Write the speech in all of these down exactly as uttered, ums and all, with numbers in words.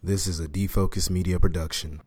This is a Defocus Media production.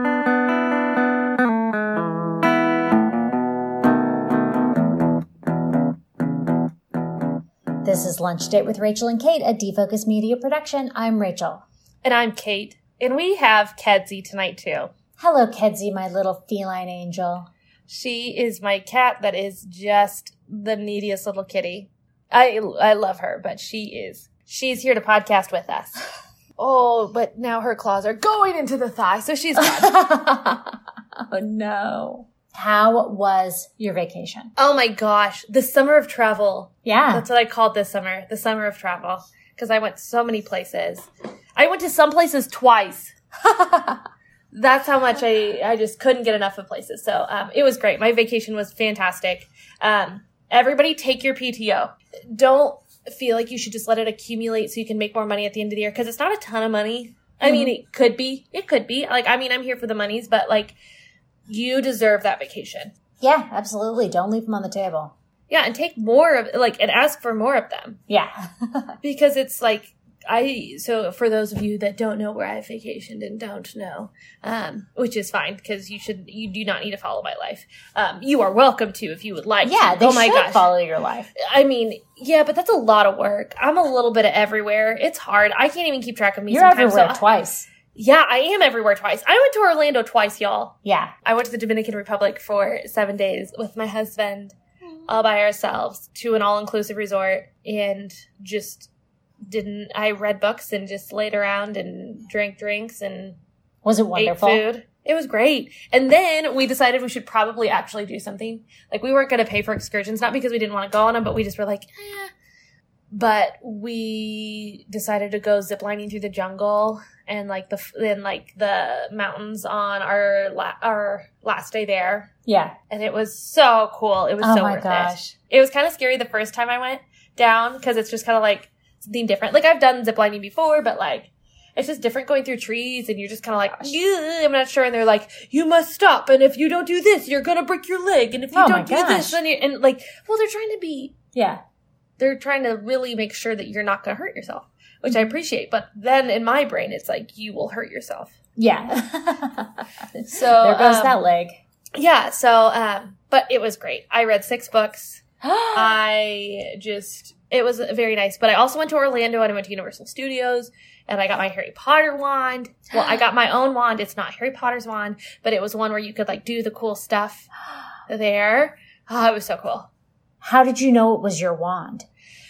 This is Lunch Date with Rachel and Kate, a Defocus Media production. I'm Rachel. And I'm Kate. And we have Kedzie tonight, too. Hello, Kedzie, my little feline angel. She is my cat that is just the neediest little kitty. I I love her, but she is. She's here to podcast with us. Oh, but now her claws are going into the thigh, so she's gone. Oh, no. How was your vacation? Oh, my gosh. The summer of travel. Yeah. That's what I called this summer. The summer of travel. Because I went so many places. I went to some places twice. That's how much I, I just couldn't get enough of places. So um, it was great. My vacation was fantastic. Um, everybody take your P T O. Don't feel like you should just let it accumulate so you can make more money at the end of the year. Because it's not a ton of money. I mm-hmm. mean, it could be. It could be. Like, I mean, I'm here for the monies. But, like, you deserve that vacation. Yeah, absolutely. Don't leave them on the table. Yeah, and take more of, like, and ask for more of them. Yeah. Because it's like, I, so for those of you that don't know where I vacationed and don't know, um, which is fine because you should, you do not need to follow my life. Um, you are welcome to if you would like yeah, to. they oh my should gosh. follow your life. I mean, yeah, but that's a lot of work. I'm a little bit of everywhere. It's hard. I can't even keep track of me You're sometimes. everywhere so twice. Yeah, I am everywhere twice. I went to Orlando twice, y'all. Yeah. I went to the Dominican Republic for seven days with my husband, all by ourselves, to an all-inclusive resort, and just didn't, I read books and just laid around and drank drinks and was it wonderful? ate food. It was great. And then we decided we should probably actually do something. Like, we weren't going to pay for excursions, not because we didn't want to go on them, but we just were like, eh. But we decided to go ziplining through the jungle and like the then like the mountains on our la- our last day there. Yeah, and it was so cool. It was oh so my worth gosh. it. It was kind of scary the first time I went down because it's just kind of like something different. Like, I've done ziplining before, but like it's just different going through trees, and you're just kind of like, I'm not sure. And they're like, you must stop, and if you don't do this, you're gonna break your leg, and if you oh don't do gosh. this, then you and like, well, they're trying to be yeah. They're trying to really make sure that you're not going to hurt yourself, which I appreciate. But then in my brain, it's like, you will hurt yourself. Yeah. So there goes um, that leg. Yeah. So, um, but it was great. I read six books. I just, it was very nice. But I also went to Orlando and I went to Universal Studios and I got my Harry Potter wand. Well, I got my own wand. It's not Harry Potter's wand, but it was one where you could like do the cool stuff there. Oh, it was so cool. How did you know it was your wand?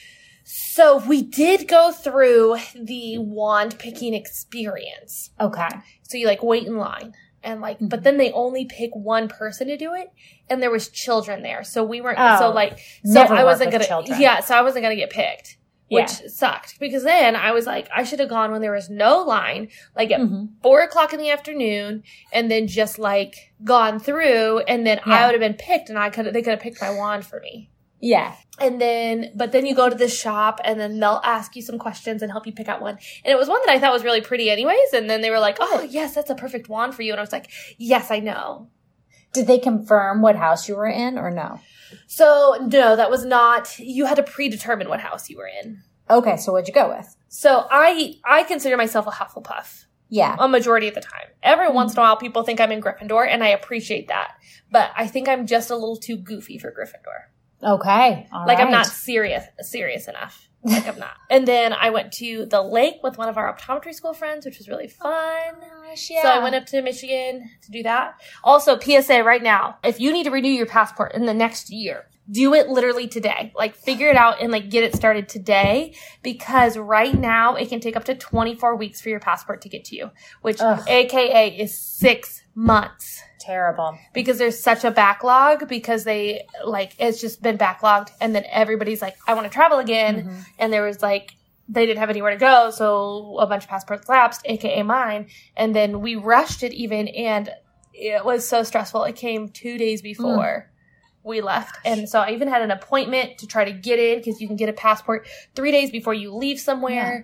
So we did go through the wand picking experience. Okay. So you like wait in line and like, mm-hmm. but then they only pick one person to do it. And there was children there. So we weren't, oh, so like, so never I wasn't going to, yeah, so I wasn't going to get picked, which yeah. sucked because then I was like, I should have gone when there was no line, like at mm-hmm. four o'clock in the afternoon and then just like gone through and then yeah. I would have been picked and I could, they could have picked my wand for me. Yeah. And then, but then you go to the shop and then they'll ask you some questions and help you pick out one. And it was one that I thought was really pretty anyways. And then they were like, oh, yes, that's a perfect wand for you. And I was like, yes, I know. Did they confirm what house you were in or no? So, no, that was not, you had to predetermine what house you were in. Okay, so what'd you go with? So I, I consider myself a Hufflepuff. Yeah. A majority of the time. Every mm-hmm. once in a while people think I'm in Gryffindor and I appreciate that. But I think I'm just a little too goofy for Gryffindor. Okay. All like right. I'm not serious serious enough. Like I'm not. And then I went to the lake with one of our optometry school friends, which was really fun. Oh, gosh, yeah. So I went up to Michigan to do that. Also, P S A right now, if you need to renew your passport in the next year, do it literally today. Like, figure it out and like get it started today, because right now it can take up to twenty-four weeks for your passport to get to you, which Ugh. A K A is six months. Terrible. Because there's such a backlog, because they, like, it's just been backlogged, and then everybody's like, I want to travel again, mm-hmm. and there was, like, they didn't have anywhere to go, so a bunch of passports lapsed, a k a mine, and then we rushed it even, and it was so stressful. It came two days before mm. we left, Gosh. And so I even had an appointment to try to get in, because you can get a passport three days before you leave somewhere. Yeah.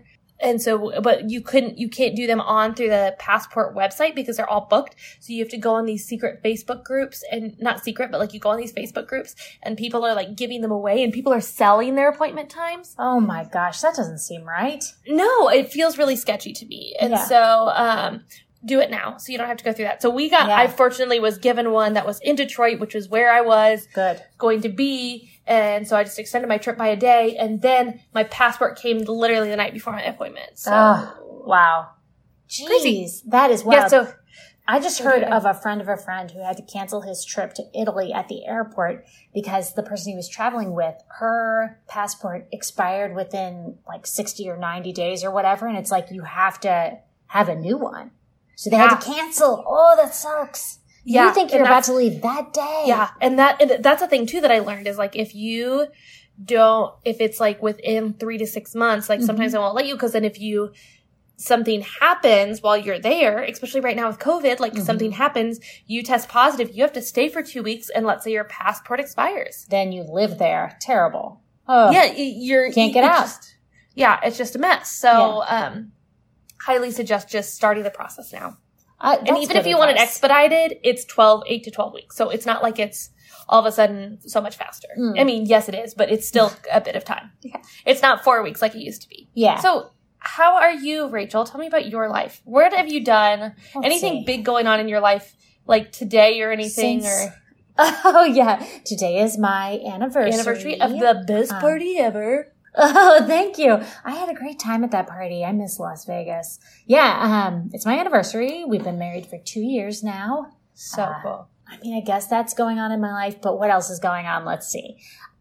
And so, but you couldn't, you can't do them on through the passport website because they're all booked. So you have to go on these secret Facebook groups, and not secret, but like you go on these Facebook groups and people are like giving them away, and people are selling their appointment times. Oh my gosh, that doesn't seem right. No, it feels really sketchy to me. And Yeah. so, um, do it now so you don't have to go through that. So we got, Yeah. I fortunately was given one that was in Detroit, which was where I was Good. going to be. And so I just extended my trip by a day. And then my passport came literally the night before my appointment. So, Oh, wow. Jeez, Crazy. that is wild. yeah, so I just heard Yeah. of a friend of a friend who had to cancel his trip to Italy at the airport because the person he was traveling with, her passport expired within like sixty or ninety days or whatever. And it's like, you have to have a new one. So they had Yeah. to cancel. Oh, that sucks. Yeah, You think and you're about that's- to leave that day. yeah. And that, and that's a thing too that I learned is like, if you don't, if it's like within three to six months, like sometimes they won't let you. Cause then if you, something happens while you're there, especially right now with COVID, like something happens, you test positive, you have to stay for two weeks. And let's say your passport expires. Then you live there. Terrible. Oh, Yeah. y- You're, Can't get it's out. just- yeah. It's just a mess. So, um, highly suggest just starting the process now. I, And that's even if good you want it advice. expedited, it's twelve, eight to twelve weeks. So it's not like it's all of a sudden so much faster. Mm. I mean, yes, it is, but it's still a bit of time. Yeah. It's not four weeks like it used to be. Yeah. So how are you, Rachel? Tell me about your life. What have you done? Let's Anything see. big going on in your life, like today or anything, Since- or Oh, yeah. Today is my anniversary. anniversary of the best Um, party ever? Oh, thank you. I had a great time at that party. I miss Las Vegas. Yeah, um, it's my anniversary. We've been married for two years now. So uh, cool. I mean, I guess that's going on in my life, but what else is going on? Let's see.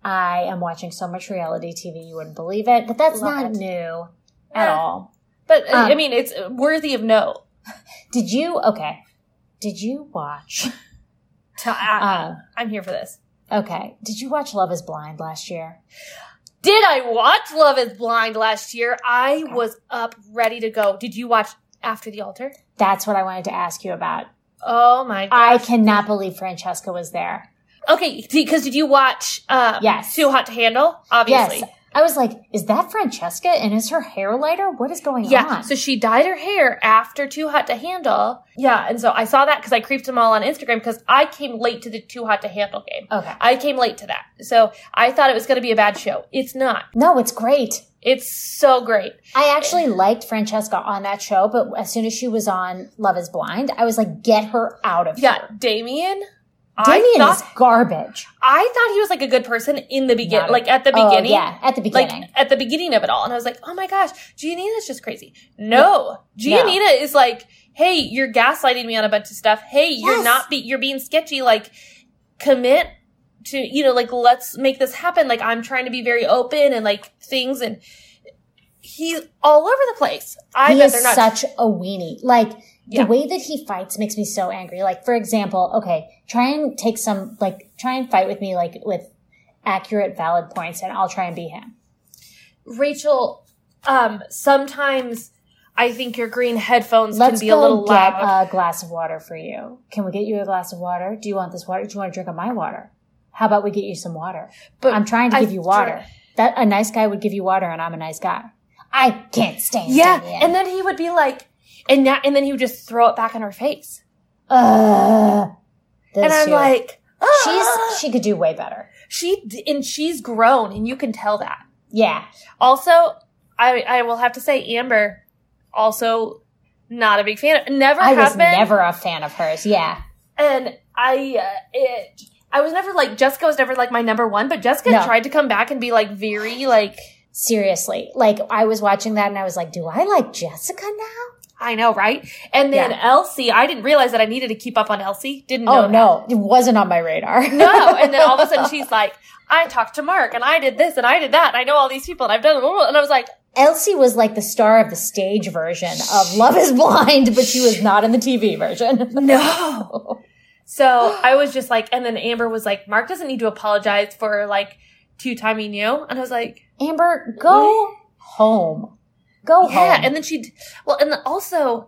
I am watching so much reality T V, you wouldn't believe it, but that's Love not it. new at Yeah. all. But uh, I um, mean, it's worthy of note. Did you, okay, did you watch, To, I, uh, I'm here for this. okay, did you watch Love is Blind last year? Did I watch Love is Blind last year? I Okay. was up ready to go. Did you watch After the Altar? That's what I wanted to ask you about. Oh my I gosh. cannot believe Francesca was there. Okay, because did you watch um, Yes. Too Hot to Handle? Obviously. Yes. I was like, is that Francesca? And is her hair lighter? What is going Yeah, on? so she dyed her hair after Too Hot to Handle. Yeah, and so I saw that because I creeped them all on Instagram because I came late to the Too Hot to Handle game. Okay. I came late to that. So I thought it was going to be a bad show. It's not. No, it's great. It's so great. I actually liked Francesca on that show, but as soon as she was on Love is Blind, I was like, get her out of Yeah, here. Damien. Damien I thought, is garbage. I thought he was like a good person in the beginning, Not a- like at the Oh, beginning. yeah, at the beginning. Like at the beginning of it all. And I was like, oh my gosh, Giannina's just crazy. No, Giannina No. is like, hey, you're gaslighting me on a bunch of stuff. Hey, you're Yes. not, be- you're being sketchy. Like, commit to, you know, like, let's make this happen. Like, I'm trying to be very open and like things. And he's all over the place. I he bet is they're not. such a weenie. Like, Yeah. the way that he fights makes me so angry. Like, for example, okay, try and take some, like, try and fight with me, like, with accurate, valid points, and I'll try and beat him. Rachel, um, sometimes I think your green headphones Let's can be a go little get loud. a glass of water for you. Can we get you a glass of water? Do you want this water? Do you want to drink of my water? How about we get you some water? But I'm trying to I- give you water. That a nice guy would give you water, and I'm a nice guy. I can't stand Yeah, Damien. and then he would be like, and that, and then he would just throw it back in her face, uh, this and I'm year. like, ah! she's she could do way better. she d- and she's grown, and you can tell that. Yeah, Also, I I will have to say, Amber, also not a big fan. Never I have was been, never a fan of hers. Yeah, and I uh, it. I was never like Jessica was never like my number one, but Jessica No. tried to come back and be like very like seriously. Like I was watching that, and I was like, do I like Jessica now? I know, right? And then Yeah. Elsie, I didn't realize that I needed to keep up on Elsie. Didn't know Oh that. no, it wasn't on my radar. No. And then all of a sudden she's like, I talked to Mark and I did this and I did that. And I know all these people and I've done it. And I was like, Elsie was like the star of the stage version of Love is Blind, but she was not in the T V version. no. So I was just like, and then Amber was like, Mark doesn't need to apologize for like two timing you. And I was like, Amber, go What? home. Go yeah. home. And then she, well, and then also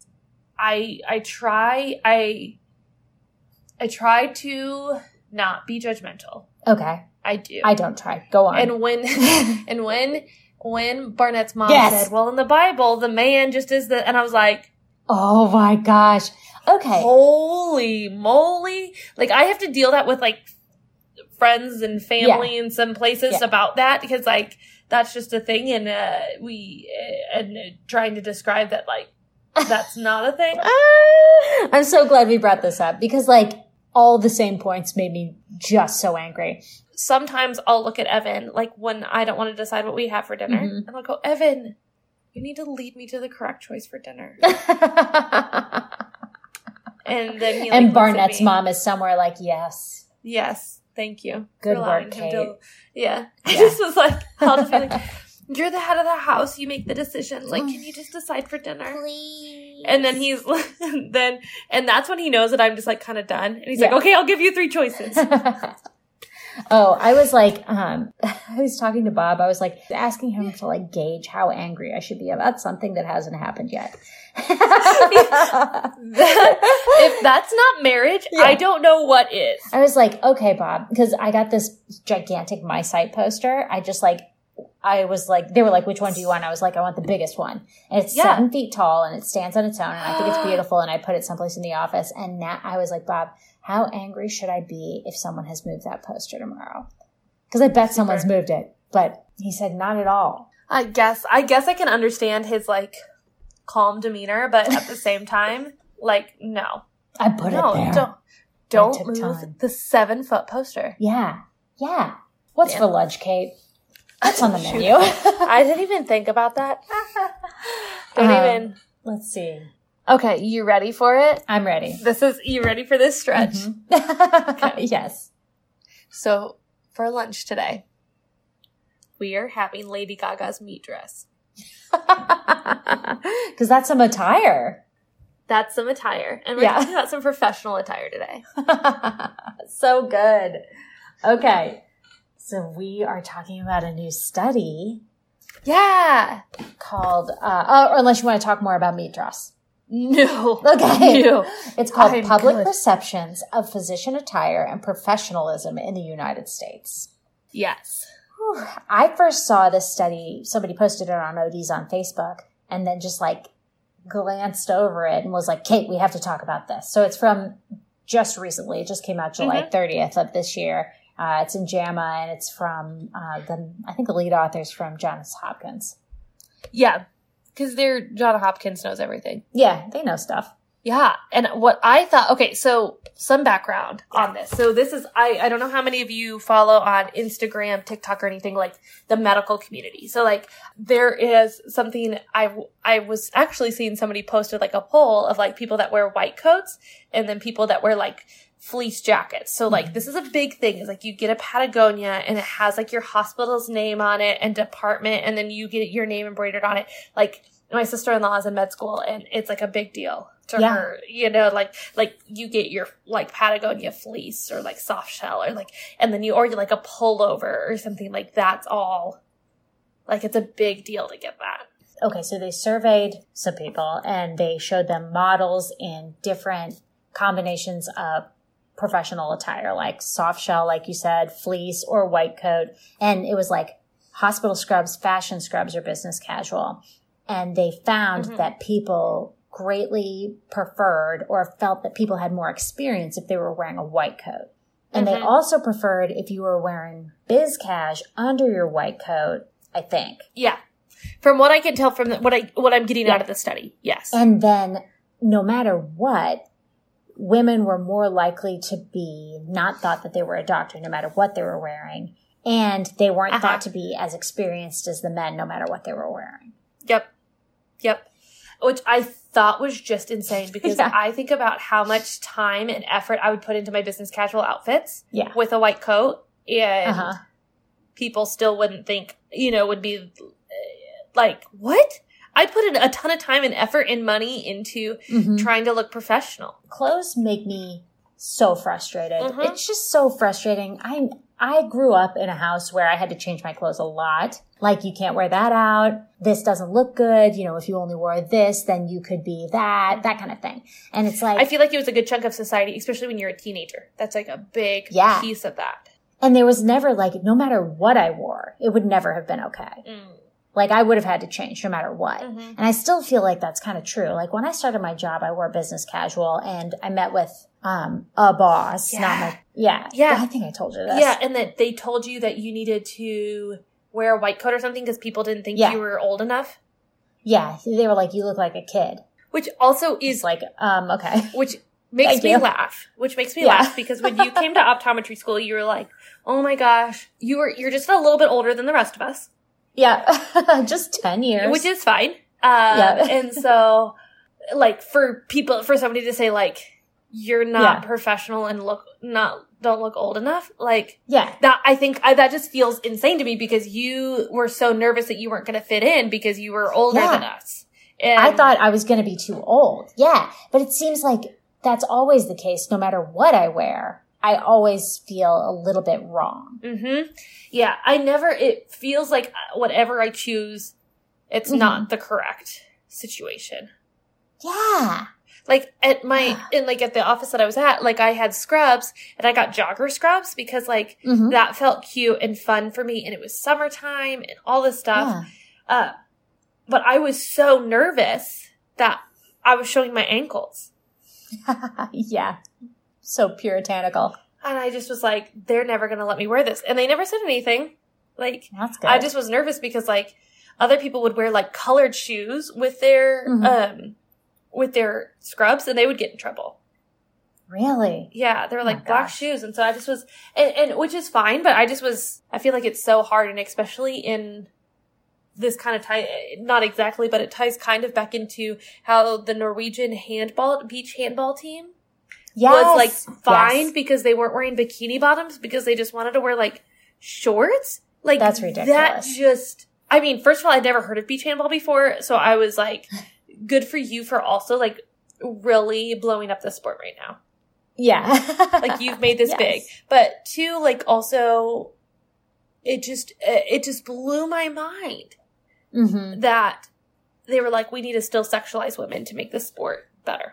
I, I try, I, I try to not be judgmental. Okay. I do. I don't try. Go on. And when, and when when Barnett's mom Yes. said, well, in the Bible, the man just is the, and I was like, Oh my gosh. Okay. holy moly. Like, I have to deal that with, like, friends and family in some places Yeah. about that because, like, that's just a thing. And uh, we, uh, and uh, trying to describe that, like, that's not a thing. Ah, I'm so glad we brought this up because, like, all the same points made me just so angry. Sometimes I'll look at Evan, like, when I don't want to decide what we have for dinner, Mhm. and I'll go, Evan, you need to lead me to the correct choice for dinner. And then he, like, And looks at Barnett's me. mom is somewhere like, yes. Yes, thank you. Good for allowing work, him Kate. to- yeah. I Yeah. just was like, I'll just be like, you're the head of the house. You make the decisions. Like, can you just decide for dinner? Please. And then he's then, and that's when he knows that I'm just like kind of done. And he's Yeah. like, okay, I'll give you three choices. Oh, I was like, um, I was talking to Bob. I was like asking him to like gauge how angry I should be about something that hasn't happened yet. That- if that's not marriage, Yeah. I don't know what is. I was like, okay, Bob, because I got this gigantic My Site poster. I just like, I was like, they were like, which one do you want? I was like, I want the biggest one. And it's Yeah. seven feet tall and it stands on its own. And I think it's beautiful. And I put it someplace in the office. And now I was like, Bob, how angry should I be if someone has moved that poster tomorrow? Because I bet someone's moved it. But he said, not at all. I guess, I guess I can understand his like calm demeanor, but at the same time, like, no, I put no, it there. don't, I don't took move time. the seven foot poster. Yeah. Yeah. What's Yeah. for lunch, Kate? What's on the Shoot. menu? I didn't even think about that. Don't Um, even. Let's see. Okay, you ready for it? I'm ready. This is, you ready for this stretch? Mhm. Yes. So, for lunch today, we are having Lady Gaga's meat dress. Because that's some attire. That's some attire. And we're Yeah. talking about some professional attire today. So good. Okay. So we are talking about a new study Yeah. called, uh, oh, or unless you want to talk more about meat dress. No. Okay. No. It's called I'm Public good. Perceptions of Physician Attire and Professionalism in the United States. Yes. Whew. I first saw this study, somebody posted it on O Ds on Facebook, and then just like glanced over it and was like, Kate, we have to talk about this. So it's from just recently. It just came out July Mhm. thirtieth of this year. Uh, it's in JAMA, and it's from uh, the, I think the lead author's from Johns Hopkins. Yeah. Because they're, John Hopkins knows everything. Yeah, they know stuff. Yeah. And what I thought, okay, so some background on this. So this is, I, I don't know how many of you follow on Instagram, TikTok, or anything like the medical community. So like there is something I, I was actually seeing somebody posted like a poll of like people that wear white coats and then people that wear like fleece jackets. So like this is a big thing. Is like you get a Patagonia and it has like your hospital's name on it and department, and then you get your name embroidered on it. Like my sister-in-law is in med school and it's like a big deal to Yeah. her, you know, like, like you get your like Patagonia fleece or like soft shell or like, and then you, or you like a pullover or something like that's all like, it's a big deal to get that. Okay, so they surveyed some people and they showed them models in different combinations of professional attire, like soft shell, like you said, fleece or white coat. And it was like hospital scrubs, fashion scrubs, or business casual. And they found Mhm. that people greatly preferred or felt that people had more experience if they were wearing a white coat. And they Mhm. also preferred if you were wearing biz cash under your white coat, I think. Yeah. From what I can tell from the, what I, what I'm getting Yeah. out of the study. Yes. And then no matter what, women were more likely to be not thought that they were a doctor no matter what they were wearing. And they weren't Uh-huh. thought to be as experienced as the men no matter what they were wearing. Yep. Yep. Which I thought was just insane because Yeah. I think about how much time and effort I would put into my business casual outfits Yeah. with a white coat, and Uh-huh. people still wouldn't think, you know, would be uh, like, what? I put in a ton of time and effort and money into Mhm. trying to look professional. Clothes make me so frustrated. Mhm. It's just so frustrating. I I grew up in a house where I had to change my clothes a lot. Like, you can't wear that out. This doesn't look good. You know, if you only wore this, then you could be that, that kind of thing. And it's like, I feel like it was a good chunk of society, especially when you're a teenager. That's like a big Yeah. piece of that. and there was never like, no matter what I wore, it would never have been okay. Mm. Like, I would have had to change no matter what. Mm-hmm. And I still feel like that's kind of true. Like, when I started my job, I wore business casual, and I met with um a boss, Yeah. not my, yeah. Yeah. I think I told you this. Yeah, and that they told you that you needed to wear a white coat or something because people didn't think Yeah. you were old enough. Yeah. They were like, you look like a kid. Which also is It's like, um, okay. which makes Thank me you. laugh. Which makes me Yeah. laugh because when you came to optometry school, you were like, "Oh my gosh, you were you're just a little bit older than the rest of us," Yeah. Just ten years. which is fine. Um, Yeah. and so, like for people, for somebody to say like you're not Yeah. professional and look not don't look old enough, like yeah. that, I think I, that just feels insane to me because you were so nervous that you weren't going to fit in because you were older Yeah. than us. And I thought I was going to be too old. Yeah. But it seems like that's always the case. No matter what I wear, I always feel a little bit wrong. Mm-hmm. Yeah, I never, it feels like whatever I choose, it's Mhm. not the correct situation. Yeah. Like at my, in like at the office that I was at, like I had scrubs and I got jogger scrubs because like Mhm. that felt cute and fun for me and it was summertime and all this stuff. Yeah. Uh, but I was so nervous that I was showing my ankles. Yeah. So puritanical. And I just was like, they're never going to let me wear this. And they never said anything. Like, That's good. I just was nervous because like other people would wear like colored shoes with their, Mhm. um, with their scrubs and they would get in trouble. Really? Yeah. They were Oh like my black gosh. shoes. And so I just was, and, and which is fine, but I just was, I feel like it's so hard. And especially in this kind of tie, not exactly, but it ties kind of back into how the Norwegian handball, beach handball team Yes. was like fined Yes. because they weren't wearing bikini bottoms because they just wanted to wear like shorts. Like That's That ridiculous. just, I mean, first of all, I'd never heard of beach handball before. So I was like, good for you for also like really blowing up the sport right now. Yeah. Like you've made this Yes. big, but two, like also it just, it just blew my mind Mm-hmm. that they were like, we need to still sexualize women to make this sport better.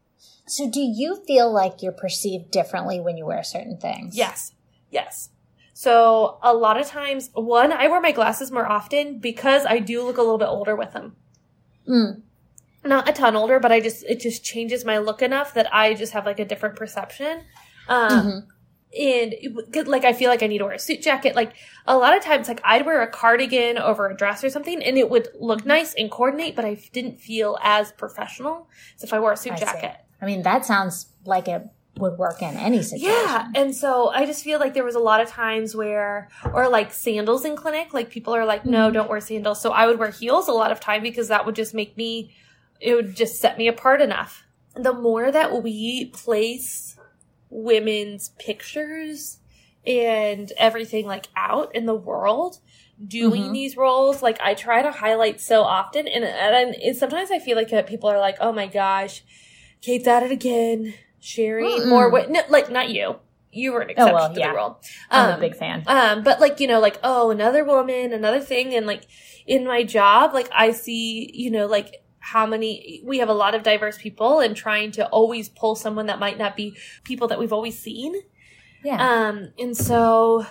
So do you feel like you're perceived differently when you wear certain things? Yes. Yes. So a lot of times, one, I wear my glasses more often because I do look a little bit older with them. Mm. Not a ton older, but I just, it just changes my look enough that I just have like a different perception. Um, Mm-hmm. and it- like, I feel like I need to wear a suit jacket. Like a lot of times, like I'd wear a cardigan over a dress or something and it would look nice and coordinate, but I didn't feel as professional as if I wore a suit I see. jacket. I mean, that sounds like it would work in any situation. Yeah. And so I just feel like there was a lot of times where, or like sandals in clinic, like people are like, no, don't wear sandals. So I would wear heels a lot of time because that would just make me, it would just set me apart enough. The more that we place women's pictures and everything like out in the world, doing Mhm. these roles, like I try to highlight so often. And, and it, sometimes I feel like uh, people are like, oh my gosh, Kate's at it again, sharing Mm-mm. more. Wi- no, like, not you. You were an exception well, to yeah. the rule. I'm Um, a big fan. um, but like, you know, like, oh, another woman, another thing. And like in my job, like I see, you know, like how many, we have a lot of diverse people and trying to always pull someone that might not be people that we've always seen. Yeah. Um, and so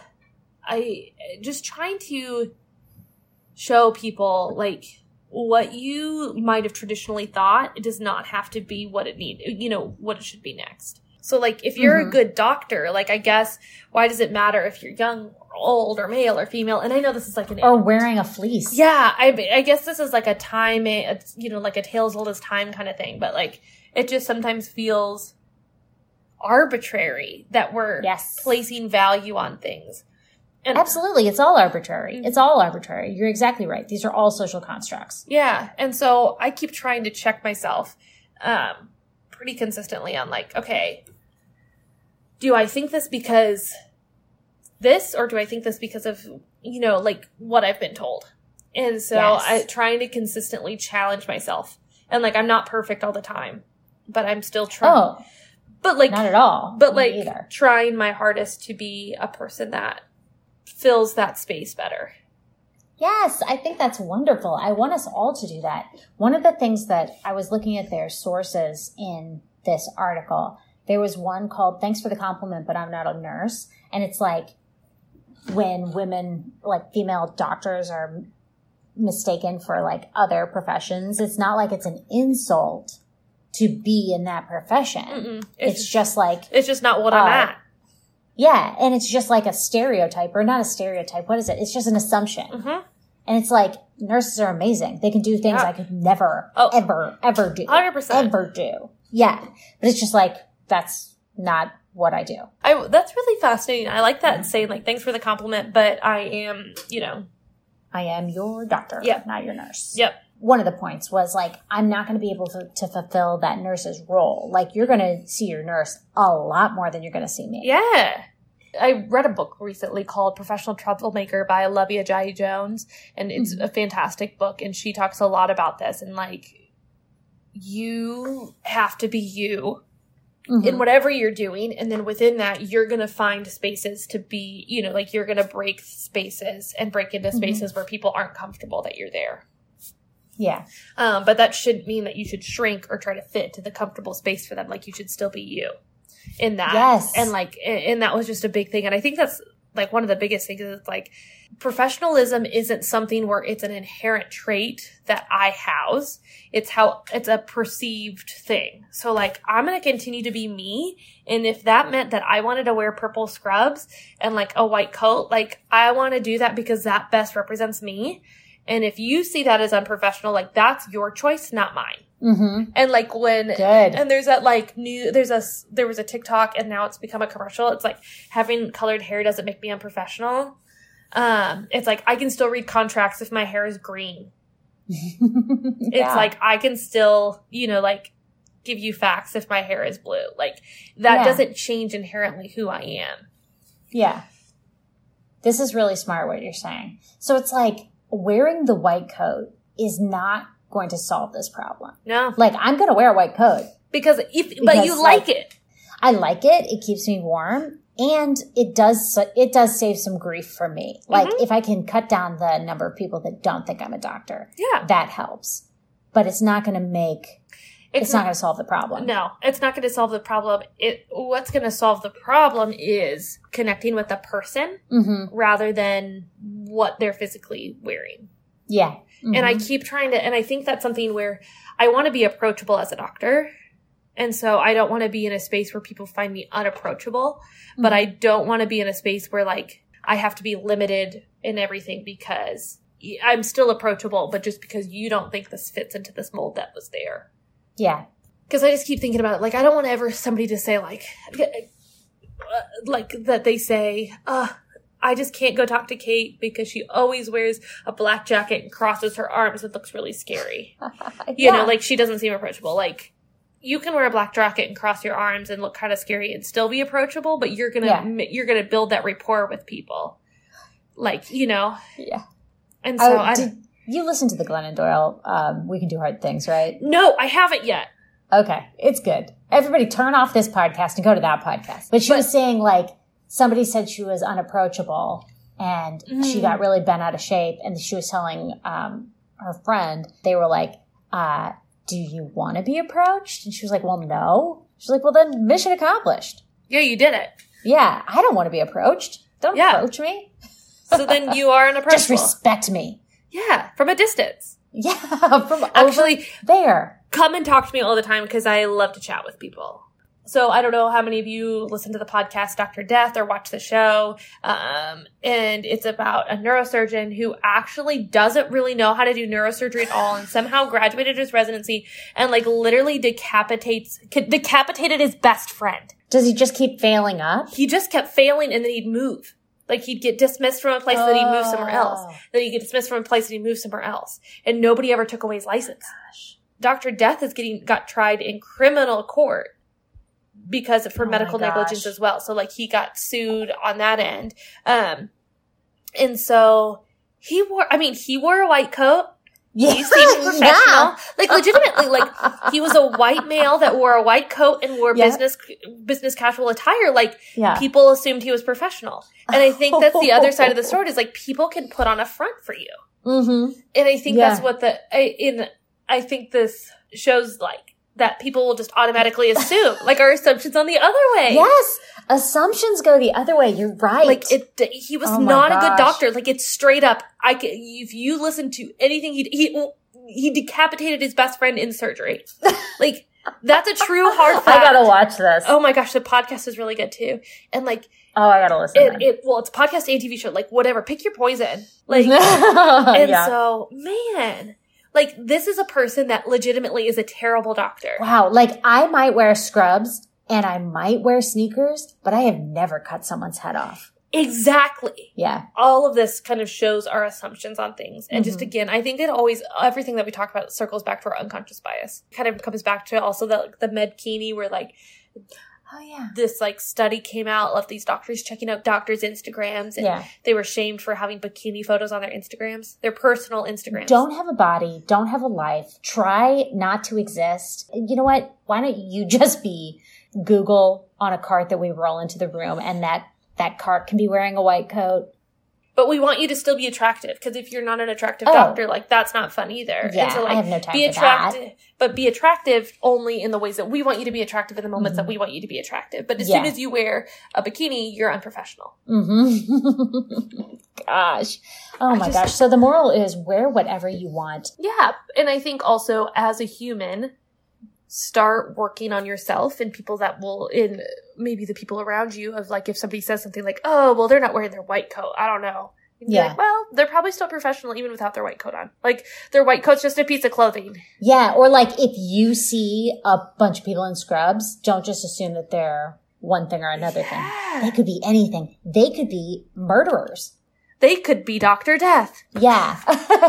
I just trying to show people like what you might have traditionally thought, it does not have to be what it need, you know, what it should be next. So like if you're Mhm. a good doctor, like I guess why does it matter if you're young or old or male or female? And I know this is like an or wearing a fleece. yeah, I I guess this is like a time, it's, you know, like a tale as old as time kind of thing, but like it just sometimes feels arbitrary that we're Yes. placing value on things. And Absolutely. It's all arbitrary. Mm-hmm. It's all arbitrary. You're exactly right. These are all social constructs. yeah, and so I keep trying to check myself um, pretty consistently on like, okay, do I think this because this, or do I think this because of, you know, like what I've been told? And so Yes. I trying to consistently challenge myself. And like, I'm not perfect all the time, but I'm still trying. Oh, but like, not at all. but Me like either. trying my hardest to be a person that fills that space better. Yes, I think that's wonderful. I want us all to do that. One of the things that I was looking at their sources in this article, there was one called Thanks for the Compliment, but I'm Not a Nurse. And it's like when women, like female doctors are mistaken for like other professions. It's not like it's an insult to be in that profession. Mm-mm. It's, it's just like, it's just not what uh, I'm at. Yeah. And it's just like a stereotype, or not a stereotype. What is it? It's just an assumption. Mm-hmm. And it's like, nurses are amazing. They can do things yeah. I could never, oh. ever, ever do. one hundred percent. Ever do. Yeah. But it's just like, that's not what I do. I, that's really fascinating. I like that and saying like, thanks for the compliment, but I am, you know. I am your doctor, yep. not your nurse. Yep. One of the points was like, I'm not going to be able to, to fulfill that nurse's role. Like, you're going to see your nurse a lot more than you're going to see me. Yeah. I read a book recently called Professional Troublemaker by Olivia Ajayi-Jones, and it's mm-hmm. a fantastic book, and she talks a lot about this, and like, you have to be you mm-hmm. in whatever you're doing, and then within that, you're going to find spaces to be, you know, like you're going to break spaces and break into spaces mm-hmm. where people aren't comfortable that you're there. Yeah. Um, but that shouldn't mean that you should shrink or try to fit to the comfortable space for them. Like, you should still be you in that. Yes. And like, and that was just a big thing. And I think that's like one of the biggest things is like, professionalism isn't something where it's an inherent trait that I house. It's how it's a perceived thing. So like, I'm going to continue to be me. And if that meant that I wanted to wear purple scrubs and like a white coat, like I want to do that because that best represents me. And if you see that as unprofessional, like that's your choice, not mine. Mm-hmm. And like when, Good. and there's that like new, there's a, there was a TikTok and now it's become a commercial. It's like having colored hair doesn't make me unprofessional. Um, it's like, I can still read contracts if my hair is green. It's yeah. like, I can still, you know, like give you facts if my hair is blue. Like that yeah. doesn't change inherently who I am. Yeah. This is really smart what you're saying. So it's like wearing the white coat is not going to solve this problem. No. Like, I'm going to wear a white coat. Because if, because, but you like, like it. I like it. It keeps me warm. And it does, it does save some grief for me. Like, mm-hmm. if I can cut down the number of people that don't think I'm a doctor, yeah, that helps. But it's not going to make, it's, it's not, not going to solve the problem. No, it's not going to solve the problem. It, what's going to solve the problem is connecting with the person mm-hmm. rather than what they're physically wearing. Yeah. Mm-hmm. And I keep trying to, and I think that's something where I want to be approachable as a doctor. And so I don't want to be in a space where people find me unapproachable, mm-hmm. but I don't want to be in a space where like I have to be limited in everything because I'm still approachable, but just because you don't think this fits into this mold that was there. Yeah. Because I just keep thinking about it. Like, I don't want ever somebody to say like, like that they say, uh, I just can't go talk to Kate because she always wears a black jacket and crosses her arms and looks really scary. yeah. You know, like she doesn't seem approachable. Like you can wear a black jacket and cross your arms and look kind of scary and still be approachable, but you're going to, yeah. you're going to build that rapport with people. Like, you know. Yeah. And so oh, I did you listen to the Glennon Doyle, um, We Can Do Hard Things, right? No, I haven't yet. Okay. It's good. Everybody turn off this podcast and go to that podcast. But she but, was saying like, somebody said she was unapproachable and mm. she got really bent out of shape. And she was telling um, her friend, they were like, uh, do you want to be approached? And she was like, well, no. She's like, well, then mission accomplished. Yeah, you did it. Yeah, I don't want to be approached. Don't yeah. approach me. So then you are unapproachable. Just respect me. Yeah, from a distance. Yeah, from Actually, over there. Come and talk to me all the time because I love to chat with people. So I don't know how many of you listen to the podcast Doctor Death or watch the show. Um, and it's about a neurosurgeon who actually doesn't really know how to do neurosurgery at all and somehow graduated his residency and like literally decapitates, decapitated his best friend. Does he just keep failing up? He just kept failing and then he'd move. Like he'd get dismissed from a place oh. and then he'd move somewhere else. Then he'd get dismissed from a place and he'd move somewhere else. And nobody ever took away his license. Gosh. Doctor Death is getting, got tried in criminal court. Because for oh medical negligence as well. So like he got sued on that end. Um, and so he wore, I mean, he wore a white coat. Yeah. He seemed professional. Yeah. Like legitimately, like he was a white male that wore a white coat and wore yeah. business, business casual attire. Like yeah. people assumed he was professional. And I think that's the other side of the sword is like people can put on a front for you. Mm-hmm. And I think yeah. that's what the, I, in, I think this shows like, that people will just automatically assume. Like our assumptions on the other way. Yes. Assumptions go the other way. You're right. Like it, he was Oh my not a good gosh. doctor. Like it's straight up. I can, if you listen to anything he he he decapitated his best friend in surgery. Like that's a true hard fact. I gotta watch this. Oh my gosh, the podcast is really good too. And like Oh, I gotta listen. it, it well, it's a podcast and T V show. Like whatever, pick your poison. Like and yeah. so man, like this is a person that legitimately is a terrible doctor. Wow. Like I might wear scrubs and I might wear sneakers, but I have never cut someone's head off. Exactly. Yeah. All of this kind of shows our assumptions on things. And Mm-hmm. just again, I think it always, everything that we talk about circles back to our unconscious bias. Kind of comes back to also the, the Medkini where like, Oh yeah. this like study came out of these doctors checking out doctors' Instagrams and Yeah. they were shamed for having bikini photos on their Instagrams, their personal Instagrams. Don't have a body. Don't have a life. Try not to exist. You know what? Why don't you just be Google on a cart that we roll into the room and that, that cart can be wearing a white coat. But we want you to still be attractive because if you're not an attractive Oh. doctor, like that's not fun either. Yeah, and so, like, I have no time be for that. attractive, but be attractive only in the ways that we want you to be attractive in the moments that we want you to be attractive. But as soon Mm-hmm. Yeah. as you wear a bikini, you're unprofessional. Mm-hmm. Gosh. Oh I my just- gosh. So the moral is wear whatever you want. Yeah, and I think also as a human, start working on yourself and people that will, in maybe the people around you, of like if somebody says something like, "Oh, well, they're not wearing their white coat. I don't know." And you're Yeah. like, well, they're probably still professional even without their white coat on. Like their white coat's just a piece of clothing. Yeah. Or like if you see a bunch of people in scrubs, don't just assume that they're one thing or another Yeah. thing. They could be anything. They could be murderers. They could be Doctor Death. Yeah.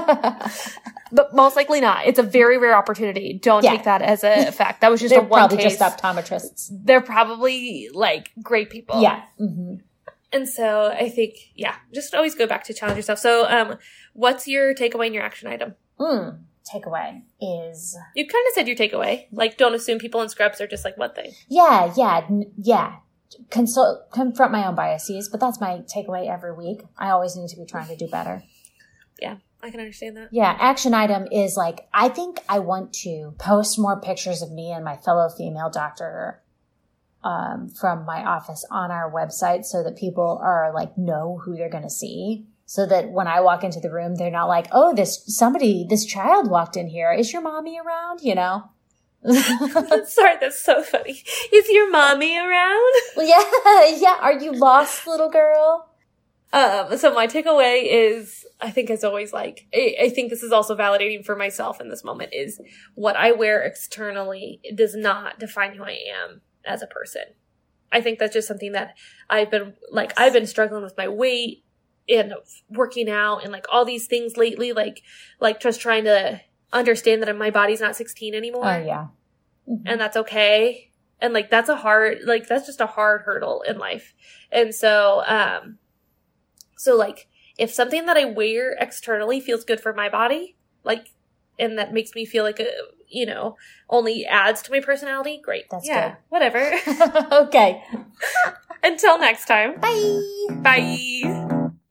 But most likely not. It's a very rare opportunity. Don't Yeah. take that as a fact. That was just They're a one probably case. just optometrists. They're probably like great people. Yeah. hmm And so I think, yeah, just always go back to challenge yourself. So, um, what's your takeaway and your action item? Mm. Takeaway is, You kind of said your takeaway. Like, don't assume people in scrubs are just like one thing. yeah, yeah, n- yeah. Consult, confront my own biases, but that's my takeaway every week. I always need to be trying to do better. Yeah, I can understand that. Yeah, action item is like, I think I want to post more pictures of me and my fellow female doctor um, from my office on our website so that people are like, know who they're going to see. So that when I walk into the room, they're not like, oh, this, somebody, this child walked in here. Is your mommy around? You know? Sorry, that's so funny. Is your mommy around? yeah, yeah. Are you lost, little girl? Um, so my takeaway is, I think as always, like, I, I think this is also validating for myself in this moment, is what I wear externally does not define who I am as a person. I think that's just something that I've been, like, I've been struggling with my weight and working out and, like, all these things lately, like, like just trying to understand that my body's not sixteen anymore. Oh, yeah. Mhm. And that's okay. And, like, that's a hard, like, that's just a hard hurdle in life. And so, um, so, like, if something that I wear externally feels good for my body, like, and that makes me feel like, a, you know, only adds to my personality, great. That's yeah, good. whatever. Okay. Until next time. Bye. Bye.